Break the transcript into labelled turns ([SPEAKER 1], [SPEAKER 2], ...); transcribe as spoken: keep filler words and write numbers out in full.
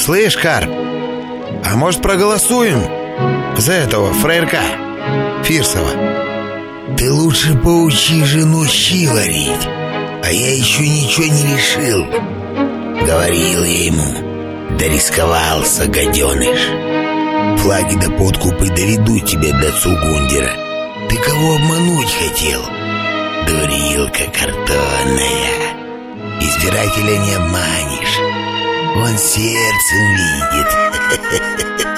[SPEAKER 1] Слышь, Карп, а может проголосуем за этого фраерка Фирсова?
[SPEAKER 2] Ты лучше поучи жену щи варить, а я еще ничего не решил. Говорил я ему, да рисковался, гаденыш. Флаги да подкупы доведут тебя до Цугундера. Ты кого обмануть хотел? Дурилка картонная. Избирателя не обманешь. Он сердцем видит.